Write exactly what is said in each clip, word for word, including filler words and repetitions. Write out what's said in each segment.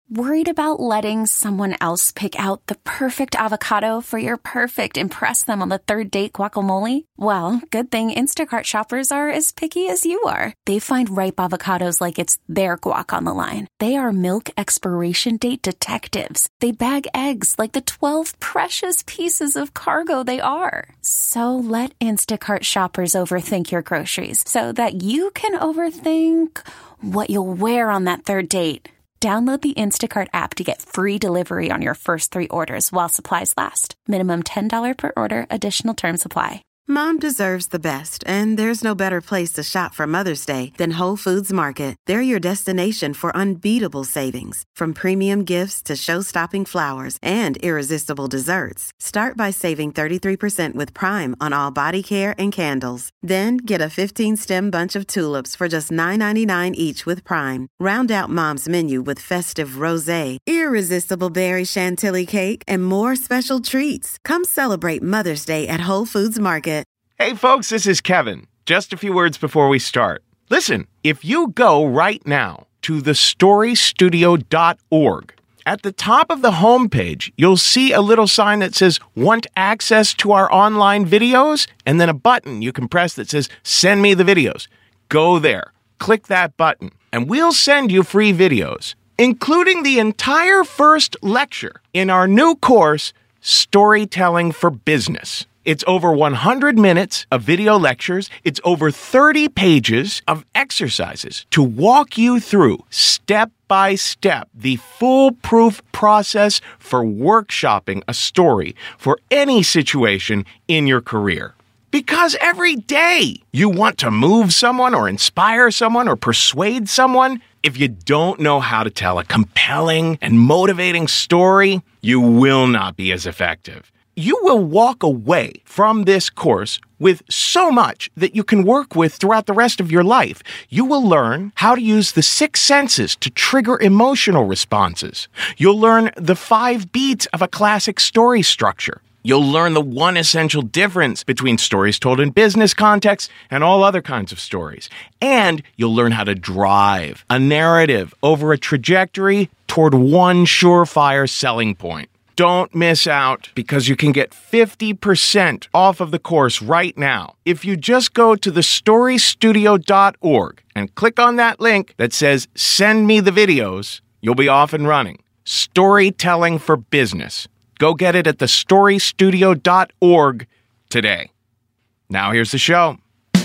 Worried about letting someone else pick out the perfect avocado for your perfect impress them on the third date guacamole? Well, good thing Instacart shoppers are as picky as you are. They find ripe avocados like it's their guac on the line. They are milk expiration date detectives. They bag eggs like the twelve precious pieces of cargo they are. So let Instacart shoppers overthink your groceries so that you can overthink what you'll wear on that third date. Download the Instacart app to get free delivery on your first three orders while supplies last. Minimum ten dollars per order. Additional terms apply. Mom deserves the best, and there's no better place to shop for Mother's Day than Whole Foods Market. They're your destination for unbeatable savings, from premium gifts to show-stopping flowers and irresistible desserts. Start by saving thirty-three percent with Prime on all body care and candles. Then get a fifteen-stem bunch of tulips for just nine ninety-nine each with Prime. Round out Mom's menu with festive rosé, irresistible berry chantilly cake, and more special treats. Come celebrate Mother's Day at Whole Foods Market. Hey folks, this is Kevin. Just a few words before we start. Listen, if you go right now to the story studio dot org, at the top of the homepage, you'll see a little sign that says, want access to our online videos? And then a button you can press that says, send me the videos. Go there, click that button, and we'll send you free videos, including the entire first lecture in our new course, Storytelling for Business. It's over one hundred minutes of video lectures. It's over thirty pages of exercises to walk you through, step by step, the foolproof process for workshopping a story for any situation in your career. Because every day you want to move someone or inspire someone or persuade someone. If you don't know how to tell a compelling and motivating story, you will not be as effective. You will walk away from this course with so much that you can work with throughout the rest of your life. You will learn how to use the six senses to trigger emotional responses. You'll learn the five beats of a classic story structure. You'll learn the one essential difference between stories told in business context and all other kinds of stories. And you'll learn how to drive a narrative over a trajectory toward one surefire selling point. Don't miss out, because you can get fifty percent off of the course right now if you just go to the story studio dot org and click on that link that says, send me the videos. You'll be off and running. Storytelling for Business. Go get it at the story studio dot org today. Now here's the show.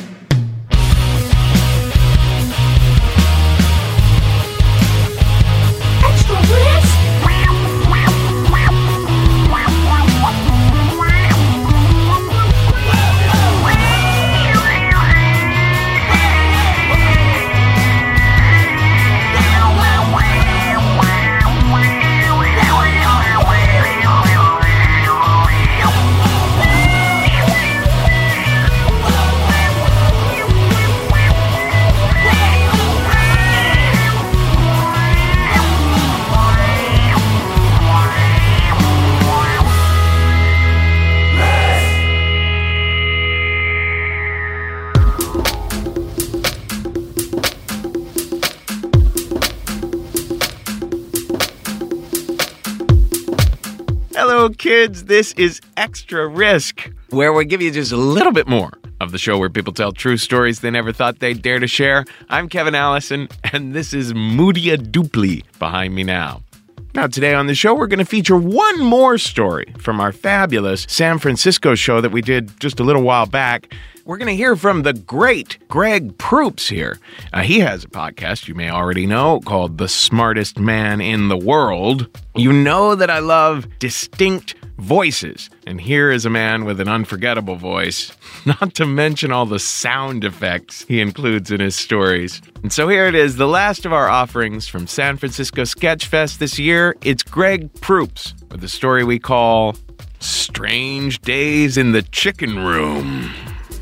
Hello, kids. This is Extra Risk, where we give you just a little bit more of the show where people tell true stories they never thought they'd dare to share. I'm Kevin Allison, and this is Moodia Dupley behind me now. Now, today on the show, we're going to feature one more story from our fabulous San Francisco show that we did just a little while back. We're going to hear from the great Greg Proops here. Uh, he has a podcast you may already know called The Smartest Man in the World. You know that I love distinct voices, and here is a man with an unforgettable voice, not to mention all the sound effects he includes in his stories. And so here it is, the last of our offerings from San Francisco Sketchfest this year. It's Greg Proops with a story we call Strange Days in the Chicken Room.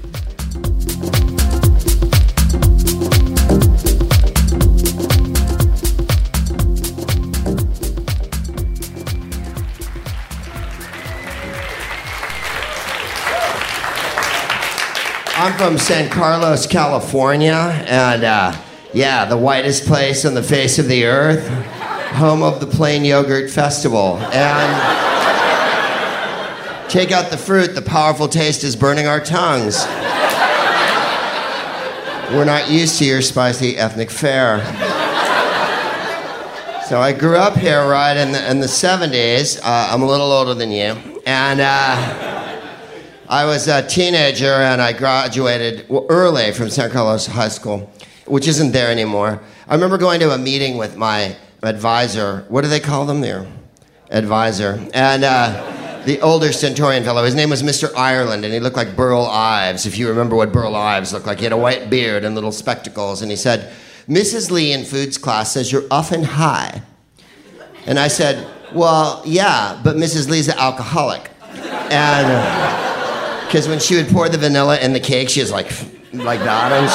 I'm from San Carlos, California, and uh, yeah, the whitest place on the face of the earth. home of the Plain Yogurt Festival. And take out the fruit, the powerful taste is burning our tongues. We're not used to your spicy ethnic fare. So I grew up here, right, in the, in the seventies. Uh, I'm a little older than you. And uh, I was a teenager, and I graduated early from San Carlos High School, which isn't there anymore. I remember going to a meeting with my advisor. What do they call them there? Advisor. And uh, the older Centurion fellow, his name was Mister Ireland, and he looked like Burl Ives, if you remember what Burl Ives looked like. He had a white beard and little spectacles, and he said, Missus Lee in foods class says you're often high. And I said, well, yeah, but Missus Lee's an alcoholic. And because uh, when she would pour the vanilla in the cake, she was like, like that and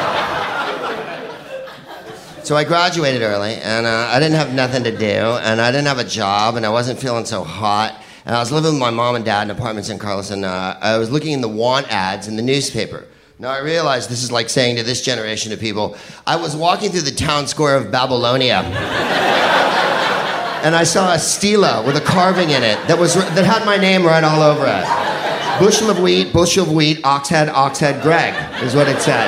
shit. So I graduated early, and uh, I didn't have nothing to do, and I didn't have a job, and I wasn't feeling so hot. And I was living with my mom and dad in apartments in Carlos, and uh, I was looking in the want ads in the newspaper. Now, I realize this is like saying to this generation of people, I was walking through the town square of Babylonia, and I saw a stela with a carving in it that was that had my name right all over it. Bushel of wheat, bushel of wheat, ox head, ox head, Greg, is what it said.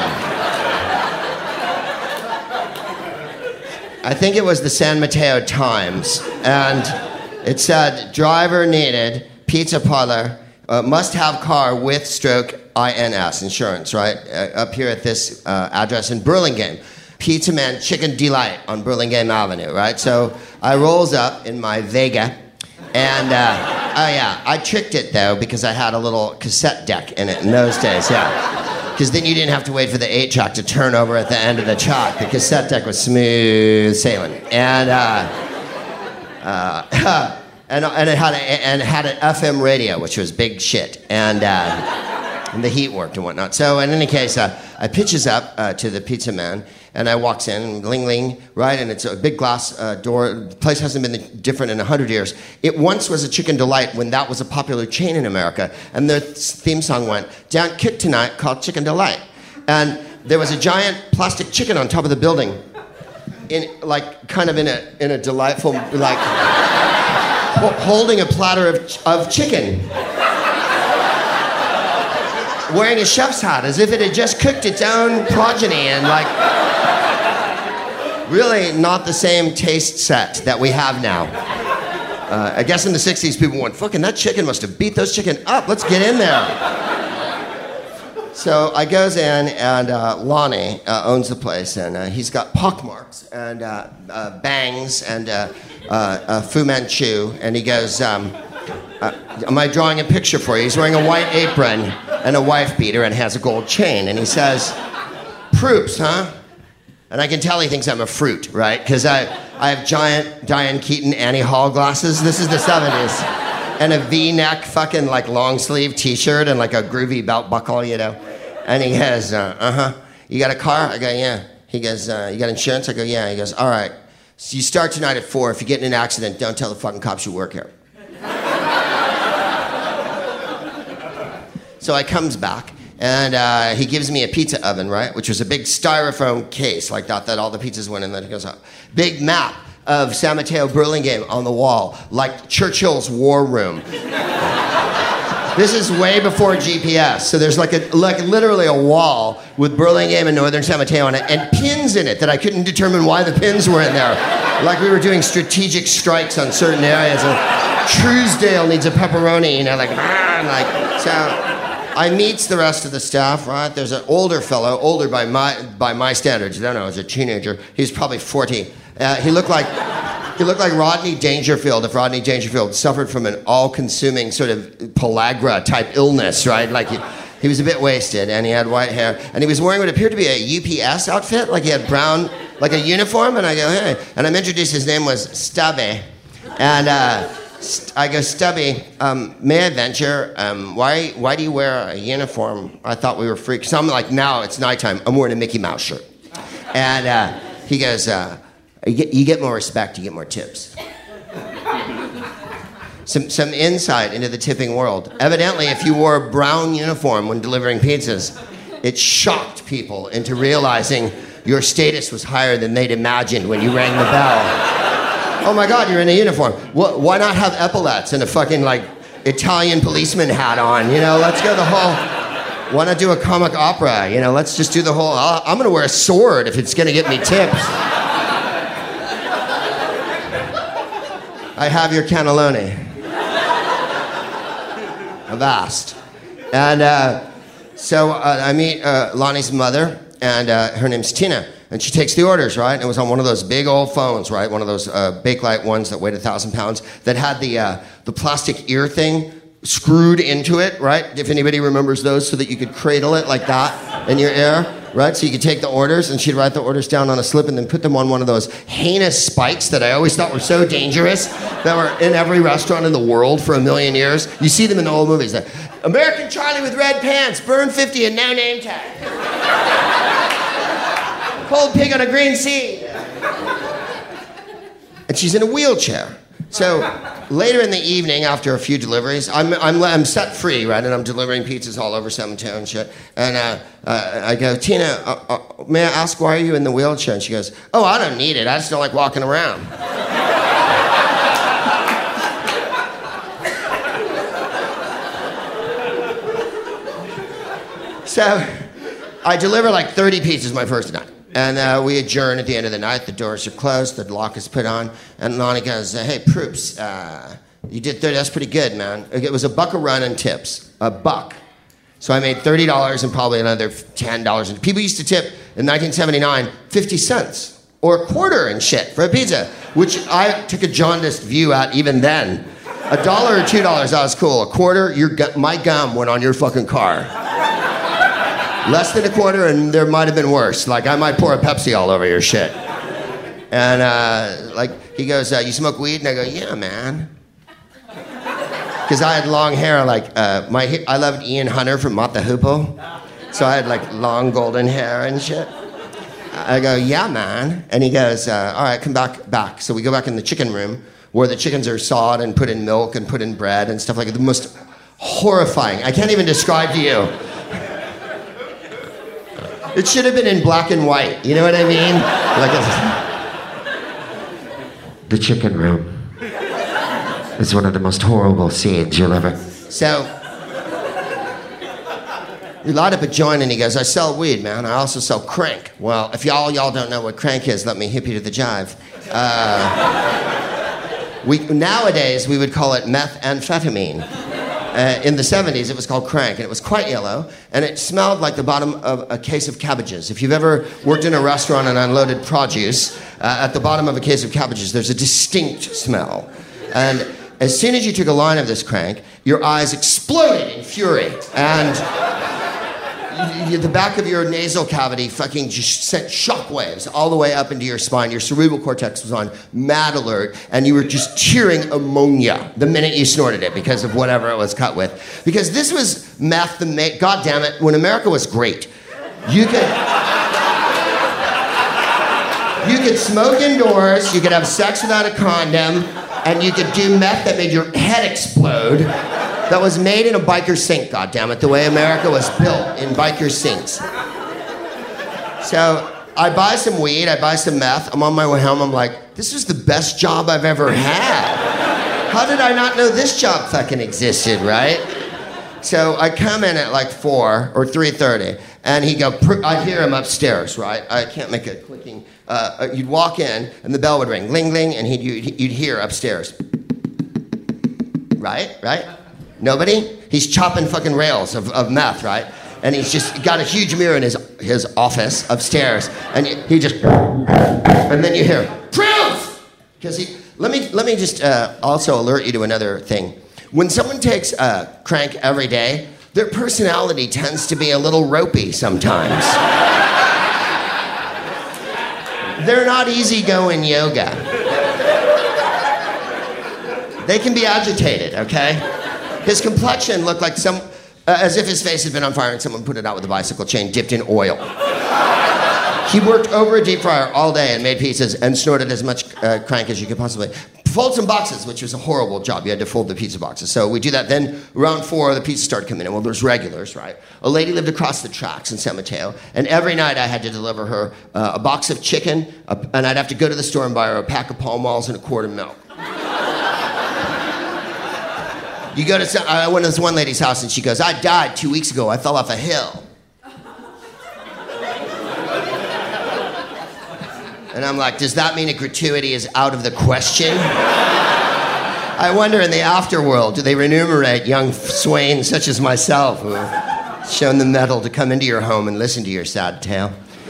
I think it was the San Mateo Times, and it said, driver needed, pizza parlor, uh, must have car with stroke I N S, insurance, right? Uh, up here at this uh, address in Burlingame. Pizza Man Chicken Delight on Burlingame Avenue, right? So I rolls up in my Vega, and, uh, oh yeah, I tricked it though because I had a little cassette deck in it in those days, yeah. Because then you didn't have to wait for the eight track to turn over at the end of the chalk. The cassette deck was smooth sailing. And, uh, uh, and, and, it had a, and it had an F M radio, which was big shit. And, uh, and the heat worked and whatnot. So in any case, uh, I pitches up uh, to the pizza man, and I walks in, and ling ling, right? And it's a big glass uh, door. The place hasn't been different in a hundred years. It once was a Chicken Delight when that was a popular chain in America, and their theme song went, "Down Kick Tonight," called Chicken Delight. And there was a giant plastic chicken on top of the building, in like kind of in a in a delightful like ho- holding a platter of of chicken. Wearing a chef's hat, as if it had just cooked its own progeny, and like, really not the same taste set that we have now. Uh, I guess in the sixties, people went, fucking that chicken must have beat those chicken up. Let's get in there. So I goes in, and uh, Lonnie uh, owns the place, and uh, he's got pockmarks and uh, uh, bangs and uh, uh, uh, Fu Manchu, and he goes, um, uh, am I drawing a picture for you? He's wearing a white apron and a wife beater and has a gold chain, and he says, "Proops, huh?" And I can tell he thinks I'm a fruit, right? Because I, I have giant Diane Keaton Annie Hall glasses. This is the seventies. And a V-neck fucking like long sleeve t-shirt and like a groovy belt buckle, you know. And he goes, uh, uh-huh. You got a car? I go, yeah. He goes, uh, you got insurance? I go, yeah. He goes, all right. So you start tonight at four. If you get in an accident, don't tell the fucking cops you work here. So I comes back, and uh, he gives me a pizza oven, right? Which was a big styrofoam case like that, that all the pizzas went in. Then he goes, oh. Big map of San Mateo Burlingame on the wall, like Churchill's war room. This is way before G P S, so there's like a like literally a wall with Burlingame and Northern San Mateo on it, and pins in it that I couldn't determine why the pins were in there. Like we were doing strategic strikes on certain areas. And Truesdale needs a pepperoni, you know, like, like so. I meets the rest of the staff, right? There's an older fellow, older by my by my standards. I don't know, as a teenager. He's probably forty. Uh, he looked like he looked like Rodney Dangerfield if Rodney Dangerfield suffered from an all-consuming sort of pellagra type illness, right? Like he, he was a bit wasted, and he had white hair, and he was wearing what appeared to be a U P S outfit, like he had brown, like a uniform. And I go, hey, and I'm introduced. His name was Stubby, and. Uh, I go, Stubby, um, may I venture? Um, why why do you wear a uniform? I thought we were freaks. So I'm like, now it's nighttime. I'm wearing a Mickey Mouse shirt. And uh, he goes, uh, you, get, you get more respect, you get more tips. Some, some insight into the tipping world. Evidently, if you wore a brown uniform when delivering pizzas, it shocked people into realizing your status was higher than they'd imagined when you rang the bell. Oh my God, you're in a uniform. Wh- why not have epaulets and a fucking like Italian policeman hat on? You know, let's go the whole. Why not do a comic opera? You know, let's just do the whole. Uh, I'm gonna wear a sword if it's gonna get me tips. I have your cannelloni. Avast. And uh, so uh, I meet uh, Lonnie's mother, and uh, her name's Tina. And she takes the orders, right? And it was on one of those big old phones, right? One of those uh, Bakelite ones that weighed a thousand pounds that had the uh, the plastic ear thing screwed into it, right? If anybody remembers those, so that you could cradle it like that in your ear, right? So you could take the orders, and she'd write the orders down on a slip and then put them on one of those heinous spikes that I always thought were so dangerous, that were in every restaurant in the world for a million years. You see them in the old movies. Like, American Charlie with red pants, burn fifty and no name tag. Cold pig on a green seed. And she's in a wheelchair. So later in the evening, after a few deliveries, I'm, I'm, I'm set free, right? And I'm delivering pizzas all over San Mateo and shit. And uh, uh, I go, Tina, uh, uh, may I ask, why are you in the wheelchair? And she goes, oh, I don't need it. I just don't like walking around. So I deliver like thirty pizzas my first night. And uh, we adjourn at the end of the night. The doors are closed. The lock is put on. And Lonnie goes, hey, Proops, uh, you did thirty. That's pretty good, man. It was a buck a run in tips. A buck. So I made thirty dollars and probably another ten dollars. And people used to tip in nineteen seventy-nine fifty cents or a quarter and shit for a pizza, which I took a jaundiced view at even then. A dollar or two dollars, that was cool. A quarter, your gu- my gum went on your fucking car. Less than a quarter, and there might have been worse. Like, I might pour a Pepsi all over your shit. And, uh, like, he goes, uh, you smoke weed? And I go, yeah, man. Because I had long hair, like, uh, my I loved Ian Hunter from Mott the Hoople. So I had, like, long golden hair and shit. I go, yeah, man. And he goes, uh, all right, come back, back. So we go back in the chicken room, where the chickens are sawed and put in milk and put in bread and stuff like that. The most horrifying. I can't even describe to you. It should have been in black and white, you know what I mean? Like a... The chicken room is one of the most horrible scenes you'll ever... So, we light up a joint and he goes, I sell weed, man. I also sell crank. Well, if y'all y'all don't know what crank is, let me hip you to the jive. Uh, we, nowadays, we would call it methamphetamine. Uh, in the seventies, it was called crank, and it was quite yellow, and it smelled like the bottom of a case of cabbages. If you've ever worked in a restaurant and unloaded produce, uh, at the bottom of a case of cabbages, there's a distinct smell. And as soon as you took a line of this crank, your eyes exploded in fury, and you, you, the back of your nasal cavity fucking just sent shockwaves all the way up into your spine. Your cerebral cortex was on mad alert, and you were just cheering ammonia the minute you snorted it because of whatever it was cut with. Because this was meth, the ma- God damn it, when America was great. You could... You could smoke indoors, you could have sex without a condom, and you could do meth that made your head explode. That was made in a biker sink, goddammit, the way America was built, in biker sinks. So I buy some weed, I buy some meth, I'm on my way home, I'm like, this is the best job I've ever had. How did I not know this job fucking existed, right? So I come in at like four or three thirty, and he'd go, I'd hear him upstairs, right? I can't make a clicking. Uh, you'd walk in, and the bell would ring, ling, ling, and he'd, you'd, you'd hear upstairs. Right, right? Nobody? He's chopping fucking rails of, of meth, right? And he's just got a huge mirror in his his office upstairs, and he just, and then you hear, Proof! Because he, let me let me just uh, also alert you to another thing. When someone takes uh, crank every day, their personality tends to be a little ropey sometimes. They're not easygoing yoga. They can be agitated, okay? His complexion looked like some, uh, as if his face had been on fire and someone put it out with a bicycle chain dipped in oil. He worked over a deep fryer all day and made pizzas and snorted as much uh, crank as you could possibly. fold some boxes, which was a horrible job. You had to fold the pizza boxes. So we do that. Then around four, the pizzas started coming in. Well, there's regulars, right? A lady lived across the tracks in San Mateo, and every night I had to deliver her uh, a box of chicken, a, and I'd have to go to the store and buy her a pack of Pall Malls and a quart of milk. You go to, I went to this one lady's house, and she goes, I died two weeks ago. I fell off a hill. And I'm like, does that mean a gratuity is out of the question? I wonder in the afterworld, do they remunerate young swains such as myself who have shown the mettle to come into your home and listen to your sad tale?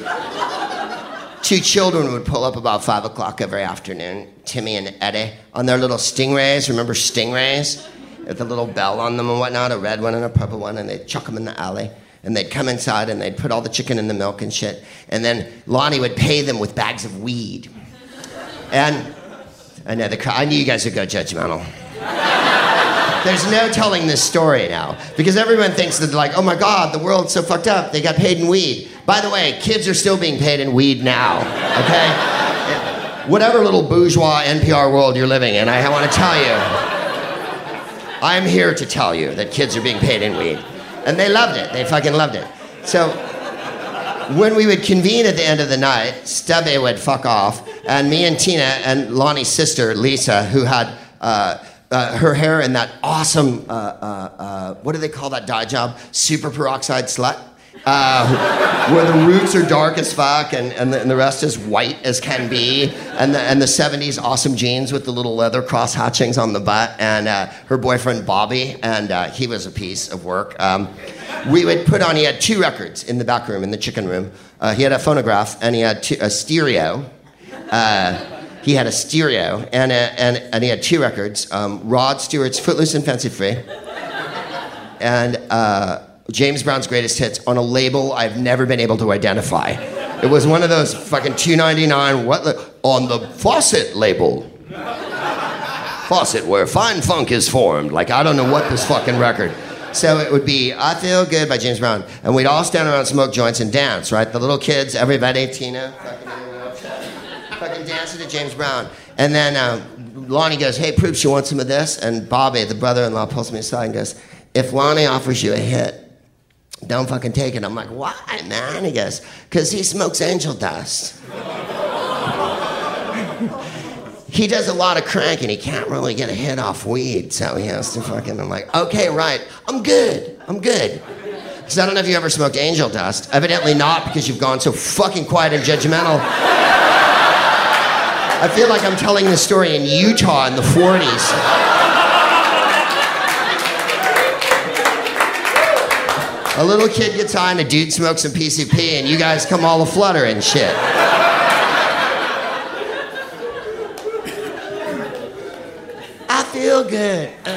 Two children would pull up about five o'clock every afternoon, Timmy and Eddie, on their little Stingrays. Remember Stingrays? With a little bell on them and whatnot, a red one and a purple one, and they'd chuck them in the alley. And they'd come inside and they'd put all the chicken in the milk and shit. And then Lonnie would pay them with bags of weed. And I know the I knew you guys would go judgmental. There's no telling this story now because everyone thinks that like, oh my God, the world's so fucked up. They got paid in weed. By the way, kids are still being paid in weed now. Okay, whatever little bourgeois N P R world you're living in, I want to tell you, I'm here to tell you that kids are being paid in weed. And they loved it. They fucking loved it. So when we would convene at the end of the night, Stubby would fuck off, and me and Tina and Lonnie's sister, Lisa, who had uh, uh, her hair in that awesome, uh, uh, uh, what do they call that dye job? Super peroxide slut? Uh, where the roots are dark as fuck and, and, the, and the rest is white as can be, and the, and the seventies awesome jeans with the little leather cross hatchings on the butt, and uh, her boyfriend Bobby, and uh, he was a piece of work. Um, we would put on, he had two records in the back room, in the chicken room. Uh, he had a phonograph, and he had two, a stereo. Uh, he had a stereo, and, a, and, and he had two records, um, Rod Stewart's Footloose and Fancy Free, and uh, James Brown's Greatest Hits on a label I've never been able to identify. It was one of those fucking two ninety-nine, what the, on the Fawcett label. Fawcett, where fine funk is formed. Like, I don't know what this fucking record. So it would be I Feel Good by James Brown. And we'd all stand around, smoke joints, and dance, right? The little kids, everybody, Tina, fucking, fucking dancing to James Brown. And then uh, Lonnie goes, hey, Proops, you want some of this? And Bobby, the brother-in-law, pulls me aside and goes, if Lonnie offers you a hit, don't fucking take it. I'm like, why, man? He goes, because he smokes angel dust. He does a lot of crank and he can't really get a hit off weed, so he has to fucking, I'm like, okay, right. I'm good. I'm good. Because I don't know if you ever smoked angel dust. Evidently not, because you've gone so fucking quiet and judgmental. I feel like I'm telling this story in Utah in the forties. A little kid gets high and a dude smokes some P C P and you guys come all aflutter and shit. I feel good. Uh,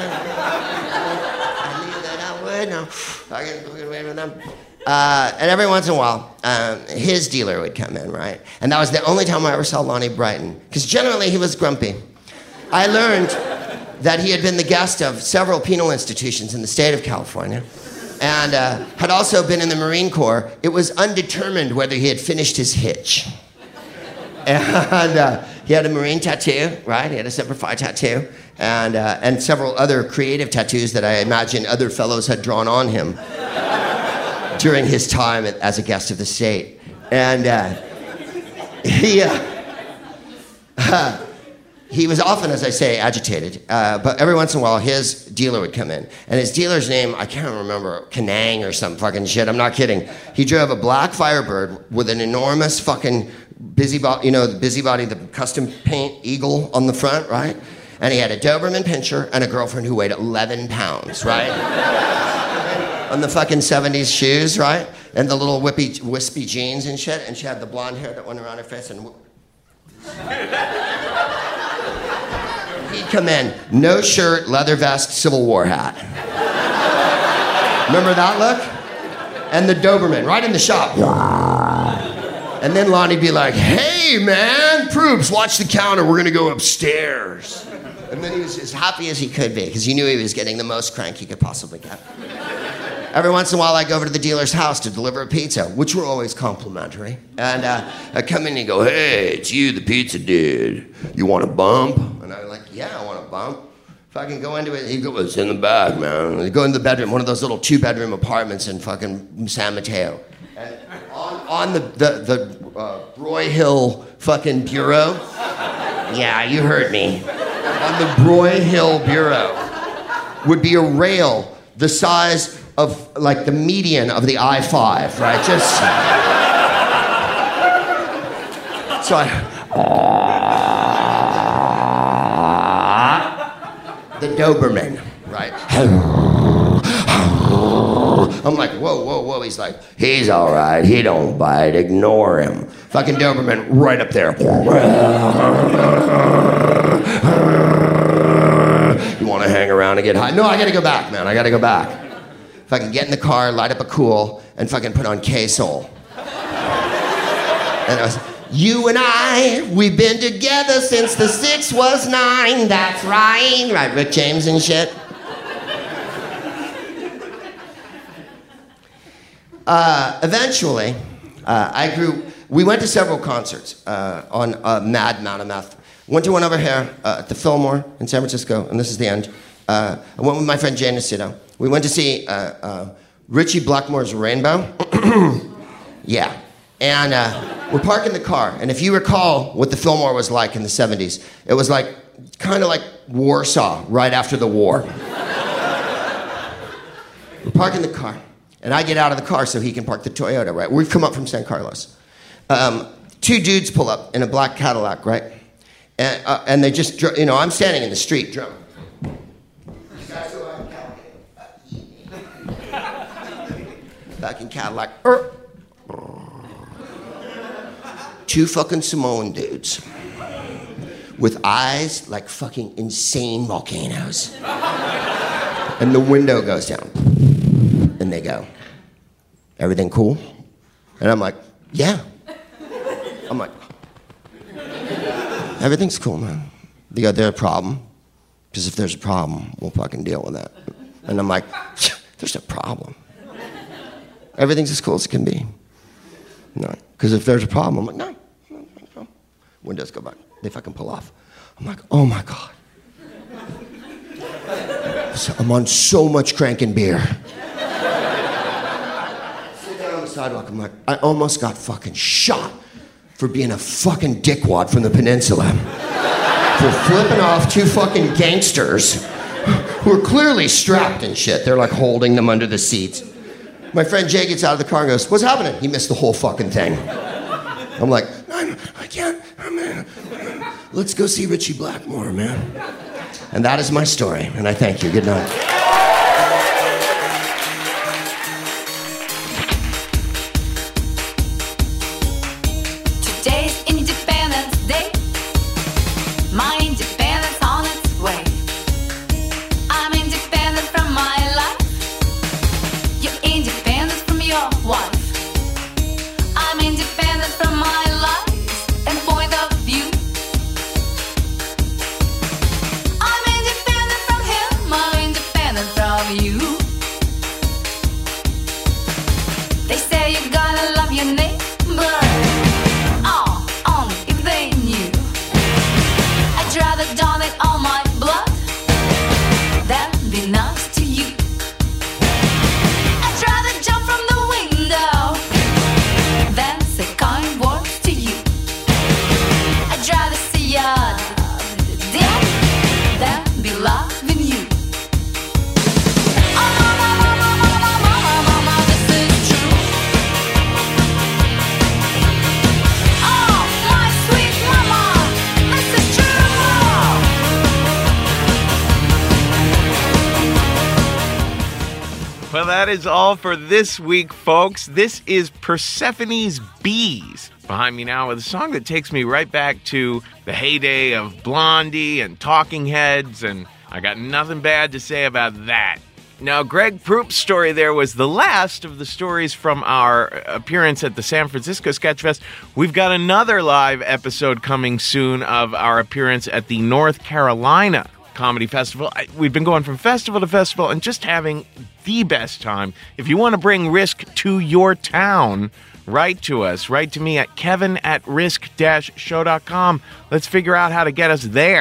I knew that I would. Now I can go away with them. Uh, and every once in a while, um, his dealer would come in, right? And that was the only time I ever saw Lonnie Brighton, because generally he was grumpy. I learned that he had been the guest of several penal institutions in the state of California. And uh, had also been in the Marine Corps. It was undetermined whether he had finished his hitch. And uh, he had a Marine tattoo, right? He had a Semper Fi tattoo, and uh, and several other creative tattoos that I imagine other fellows had drawn on him during his time as a guest of the state. And uh, he. Uh, uh, He was often, as I say, agitated, uh, but every once in a while his dealer would come in. And his dealer's name, I can't remember, Kanang or some fucking shit, I'm not kidding. He drove a black Firebird with an enormous fucking busybody, you know, the busybody, the custom paint eagle on the front, right? And he had a Doberman Pinscher and a girlfriend who weighed eleven pounds, right? On the fucking seventies shoes, right? And the little whippy, wispy jeans and shit, and she had the blonde hair that went around her face and... He'd come in, no shirt, leather vest, Civil War hat. Remember that look? And the Doberman, right in the shop. And then Lonnie'd be like, hey, man, Proops, watch the counter, we're gonna go upstairs. And then he was as happy as he could be, because he knew he was getting the most crank he could possibly get. Every once in a while, I'd go over to the dealer's house to deliver a pizza, which were always complimentary. And uh, I'd come in and he'd go, hey, it's you, the pizza dude. You want a bump? And I'd like, yeah, I want a bump. Fucking go into it. He goes, it's in the back, man. You go into the bedroom, one of those little two-bedroom apartments in fucking San Mateo. And on, on the, the, the uh, Broy Hill fucking bureau, yeah, you heard me. On the Broy Hill bureau would be a rail the size of, like, the median of the I five, right? Just... So I... The Doberman, right? I'm like, whoa, whoa, whoa. He's like, he's all right. He don't bite. Ignore him. Fucking Doberman right up there. You want to hang around and get high? No, I got to go back, man. I got to go back. Fucking get in the car, light up a Cool, and fucking put on K-Soul. And I was... You and I, we've been together since the six was nine. That's right. Right, Rick James and shit. Uh, eventually, uh, I grew... We went to several concerts uh, on a mad amount of meth. Went to one over here uh, at the Fillmore in San Francisco, and this is the end. Uh, I went with my friend Jay Nacito. We went to see uh, uh, Richie Blackmore's Rainbow. Yeah. And uh, we're parking the car, and if you recall what the Fillmore was like in the seventies, it was like, kind of like Warsaw right after the war. We're parking the car, and I get out of the car so he can park the Toyota, right? We've come up from San Carlos. Um, two dudes pull up in a black Cadillac, right? And, uh, and they just, you know, I'm standing in the street, drum. Back in Cadillac. Er. Two fucking Samoan dudes with eyes like fucking insane volcanoes. And the window goes down. And they go, everything cool? And I'm like, yeah. I'm like, everything's cool, man. They go, there's a problem? Because if there's a problem, we'll fucking deal with that. And I'm like, there's a problem. Everything's as cool as it can be. No, because if there's a problem, I'm like, no, no, no. Windows go back. They fucking pull off. I'm like, oh my God. So I'm on so much cranking beer. Sit down on the sidewalk. I'm like, I almost got fucking shot for being a fucking dickwad from the peninsula. For flipping off two fucking gangsters who are clearly strapped and shit. They're like holding them under the seats. My friend Jay gets out of the car and goes, what's happening? He missed the whole fucking thing. I'm like, I'm, I can't, I'm, uh, let's go see Richie Blackmore, man. And that is my story, and I thank you. Good night. Today's Independence Day. My independence on its way. I'm independent from my life. You're independent from your wife. I'm independent from my life and point of view. I'm independent from him. I'm independent from you. They say you're gonna love your neighbor. Oh, only if they knew. I'd rather donate all my blood than be nice to you. I'd rather jump from the window than say kind words to you. I'd rather see ya dead than be loving you. Oh, mama, mama, mama, mama, mama, this is true. Oh, my sweet mama, this is true. Well, that is all for this week, folks. This is Persephone's Bees. Behind me now with a song that takes me right back to the heyday of Blondie and Talking Heads, and I got nothing bad to say about that. Now, Greg Proop's story there was the last of the stories from our appearance at the San Francisco Sketchfest. We've got another live episode coming soon of our appearance at the North Carolina Comedy Festival. I, we've been going from festival to festival and just having the best time. If you want to bring Risk to your town, write to us. Write to me at kevin at risk dash show dot com. Let's figure out how to get us there.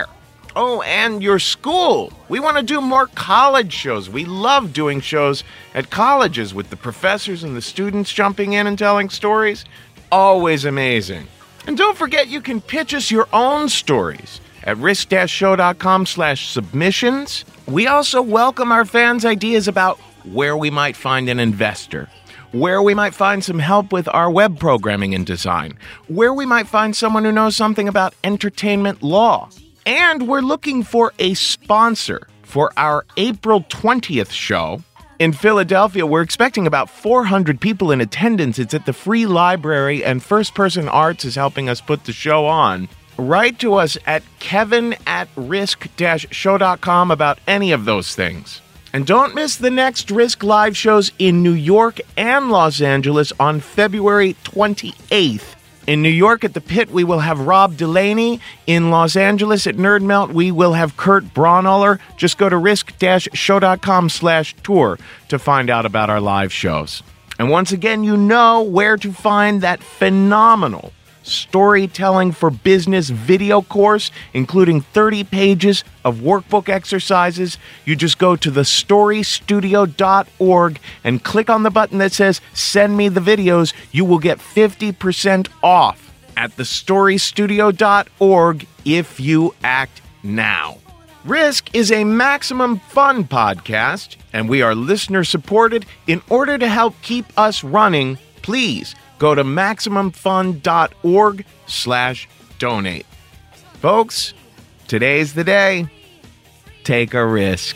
Oh, and your school. We want to do more college shows. We love doing shows at colleges with the professors and the students jumping in and telling stories. Always amazing. And don't forget you can pitch us your own stories at risk dash show dot com slash submissions. We also welcome our fans' ideas about where we might find an investor, where we might find some help with our web programming and design, where we might find someone who knows something about entertainment law. And we're looking for a sponsor for our April twentieth show. In Philadelphia, we're expecting about four hundred people in attendance. It's at the Free Library, and First Person Arts is helping us put the show on. Write to us at kevin at risk dash show dot com about any of those things. And don't miss the next Risk Live shows in New York and Los Angeles on February twenty-eighth. In New York at the Pit, we will have Rob Delaney. In Los Angeles at Nerd Melt, we will have Kurt Braunohler. Just go to risk dash show dot com slash tour to find out about our live shows. And once again, you know where to find that phenomenal Storytelling for Business video course, including thirty pages of workbook exercises. You just go to the story studio dot org and click on the button that says Send Me the Videos. You will get fifty percent off at the story studio dot org if you act now. Risk is a Maximum Fun podcast, and we are listener-supported. In order to help keep us running, please go to maximum fun dot org slash donate. Folks, today's the day. Take a risk.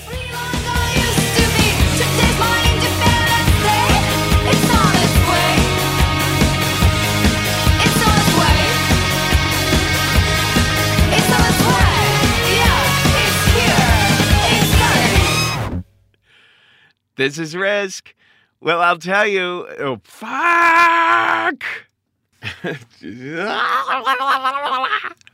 This is Risk. Well, I'll tell you. Oh, fuck!